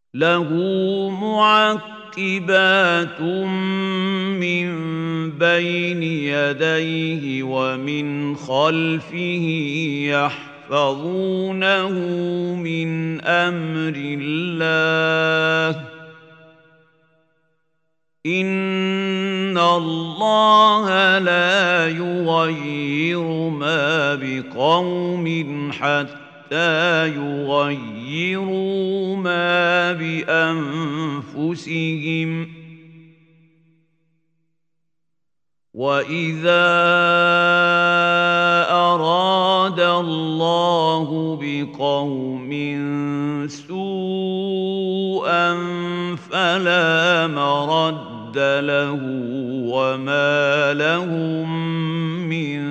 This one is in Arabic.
له معقبات من بين يديه ومن خلفه يحفظونه من أمر الله إن الله لا يغير ما بقوم حتى يغيروا ما بأنفسهم وإذا أراد الله بقوم سوءا فلا مرد له وما لهم من